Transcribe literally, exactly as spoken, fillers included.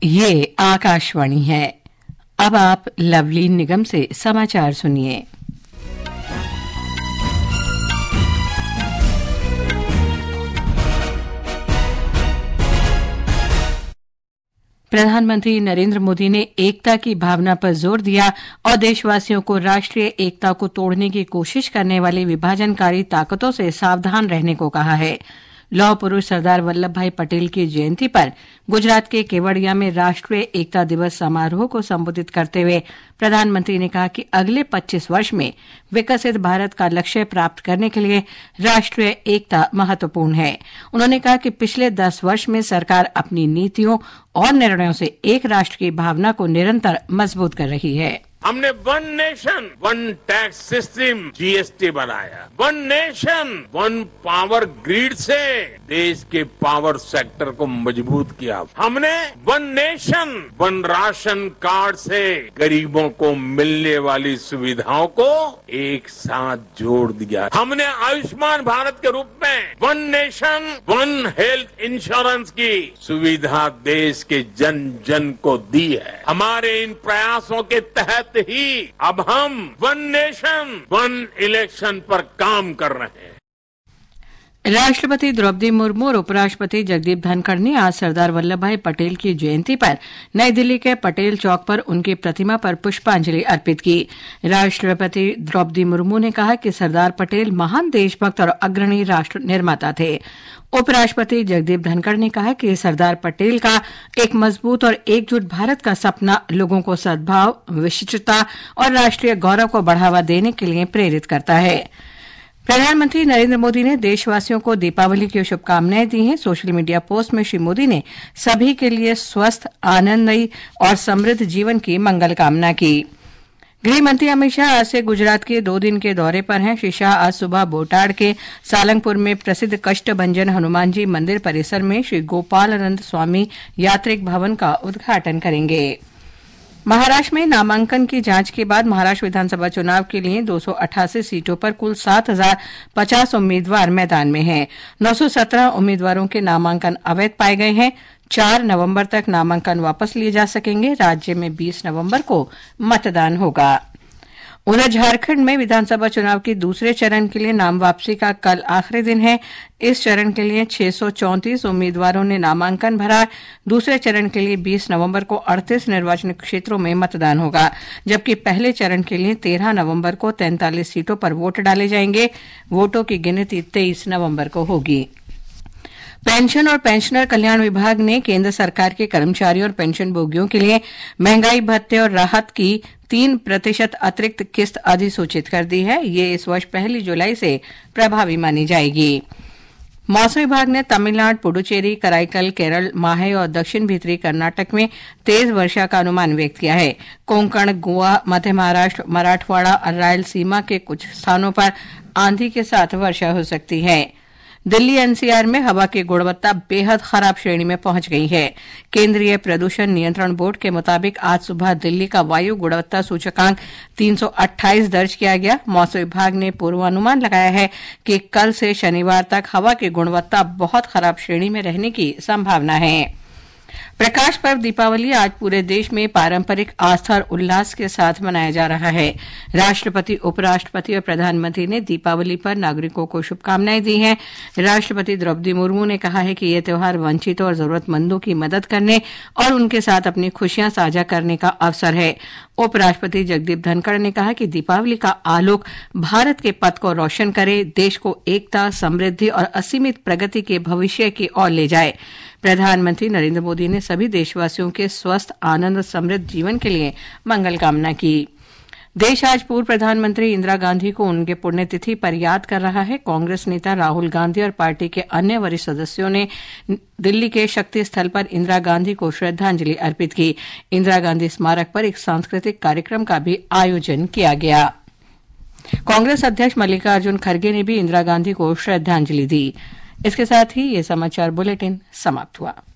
ये आकाशवाणी है। अब आप लवली निगम से समाचार सुनिए। प्रधानमंत्री नरेंद्र मोदी ने एकता की भावना पर जोर दिया और देशवासियों को राष्ट्रीय एकता को तोड़ने की कोशिश करने वाली विभाजनकारी ताकतों से सावधान रहने को कहा है। लौह पुरुष सरदार वल्लभ भाई पटेल की जयंती पर गुजरात के केवड़िया में राष्ट्रीय एकता दिवस समारोह को संबोधित करते हुए प्रधानमंत्री ने कहा कि अगले पच्चीस वर्ष में विकसित भारत का लक्ष्य प्राप्त करने के लिए राष्ट्रीय एकता महत्वपूर्ण है। उन्होंने कहा कि पिछले दस वर्ष में सरकार अपनी नीतियों और निर्णयों से एक राष्ट्र की भावना को निरंतर मजबूत कर रही है। हमने one nation one tax system GST बनाया। One nation one power grid से देश के पावर सेक्टर को मजबूत किया। हमने one nation one ration card से गरीबों को मिलने वाली सुविधाओं को एक साथ जोड़ दिया। हमने आयुष्मान भारत के रूप में one nation one health insurance की सुविधा देश के जन जन को दी है। हमारे इन प्रयासों के तहत ही अब हम वन नेशन वन इलेक्शन पर काम कर रहे हैं। राष्ट्रपति द्रौपदी मुर्मू और उपराष्ट्रपति जगदीप धनखड़ ने आज सरदार वल्लभ भाई पटेल की जयंती पर नई दिल्ली के पटेल चौक पर उनकी प्रतिमा पर पुष्पांजलि अर्पित की। राष्ट्रपति द्रौपदी मुर्मू ने कहा कि सरदार पटेल महान देशभक्त और अग्रणी राष्ट्र निर्माता थे। उपराष्ट्रपति जगदीप धनखड़ ने कहा कि सरदार पटेल का एक मजबूत और एकजुट भारत का सपना लोगों को सद्भाव, विशिष्टता और राष्ट्रीय गौरव को बढ़ावा देने के लिए प्रेरित करता है। प्रधानमंत्री नरेंद्र मोदी ने देशवासियों को दीपावली की शुभकामनाएं दी हैं। सोशल मीडिया पोस्ट में श्री मोदी ने सभी के लिए स्वस्थ, आनंदमयी और समृद्ध जीवन की मंगल कामना की। गृह मंत्री अमित शाह आज से गुजरात के दो दिन के दौरे पर हैं। श्री शाह आज सुबह बोटाड के सालंगपुर में प्रसिद्ध कष्टभंजन हनुमान जी मंदिर परिसर में श्री गोपालानंद स्वामी यात्रिक भवन का उद्घाटन करेंगे। महाराष्ट्र में नामांकन की जांच के बाद महाराष्ट्र विधानसभा चुनाव के लिए दो सौ अट्ठासी सीटों पर कुल सात हजार पचास उम्मीदवार मैदान में हैं। नौ सौ सत्रह उम्मीदवारों के नामांकन अवैध पाए गए हैं। चार नवंबर तक नामांकन वापस लिए जा सकेंगे। राज्य में बीस नवंबर को मतदान होगा। उधर झारखंड में विधानसभा चुनाव के दूसरे चरण के लिए नाम वापसी का कल आखिरी दिन है। इस चरण के लिए छह सौ चौंतीस उम्मीदवारों ने नामांकन भरा। दूसरे चरण के लिए बीस नवंबर को अड़तीस निर्वाचन क्षेत्रों में मतदान होगा, जबकि पहले चरण के लिए तेरह नवंबर को तैंतालीस सीटों पर वोट डाले जाएंगे। वोटों की गिनती तेईस नवंबर को होगी। पेंशन और पेंशनर कल्याण विभाग ने केंद्र सरकार के कर्मचारियों और पेंशनभोगियों के लिए महंगाई भत्ते और राहत की तीन प्रतिशत अतिरिक्त किस्त अधिसूचित कर दी है। ये इस वर्ष पहली जुलाई से प्रभावी मानी जाएगी। मौसम विभाग ने तमिलनाडु, पुडुचेरी, कराईकल, केरल, माहे और दक्षिण भीतरी कर्नाटक में तेज वर्षा का अनुमान व्यक्त किया है। कोंकण, गोवा, मध्य महाराष्ट्र, मराठवाड़ा और रायलसीमा के कुछ स्थानों पर आंधी के साथ वर्षा हो सकती है। दिल्ली एनसीआर में हवा की गुणवत्ता बेहद खराब श्रेणी में पहुंच गई है। केंद्रीय प्रदूषण नियंत्रण बोर्ड के मुताबिक आज सुबह दिल्ली का वायु गुणवत्ता सूचकांक तीन सौ अट्ठाईस दर्ज किया गया। मौसम विभाग ने पूर्वानुमान लगाया है कि कल से शनिवार तक हवा की गुणवत्ता बहुत खराब श्रेणी में रहने की संभावना है। प्रकाश पर्व दीपावली आज पूरे देश में पारंपरिक आस्था और उल्लास के साथ मनाया जा रहा है। राष्ट्रपति, उपराष्ट्रपति और प्रधानमंत्री ने दीपावली पर नागरिकों को शुभकामनाएं दी हैं। राष्ट्रपति द्रौपदी मुर्मू ने कहा है कि यह त्योहार वंचितों और जरूरतमंदों की मदद करने और उनके साथ अपनी खुशियां साझा करने का अवसर है। उपराष्ट्रपति जगदीप धनखड़ ने कहा कि दीपावली का आलोक भारत के पथ को रोशन करे, देश को एकता, समृद्धि और असीमित प्रगति के भविष्य की ओर ले जाए। प्रधानमंत्री नरेंद्र मोदी ने सभी देशवासियों के स्वस्थ, आनंद और समृद्ध जीवन के लिए मंगल कामना की। देश आज पूर्व प्रधानमंत्री इंदिरा गांधी को उनके पुण्यतिथि पर याद कर रहा है। कांग्रेस नेता राहुल गांधी और पार्टी के अन्य वरिष्ठ सदस्यों ने दिल्ली के शक्ति स्थल पर इंदिरा गांधी को श्रद्धांजलि अर्पित की। इंदिरा गांधी स्मारक पर एक सांस्कृतिक कार्यक्रम का भी आयोजन किया गया। कांग्रेस अध्यक्ष मल्लिकार्जुन खड़गे ने भी इंदिरा गांधी को श्रद्धांजलि दी। इसके साथ ही ये समाचार बुलेटिन समाप्त हुआ।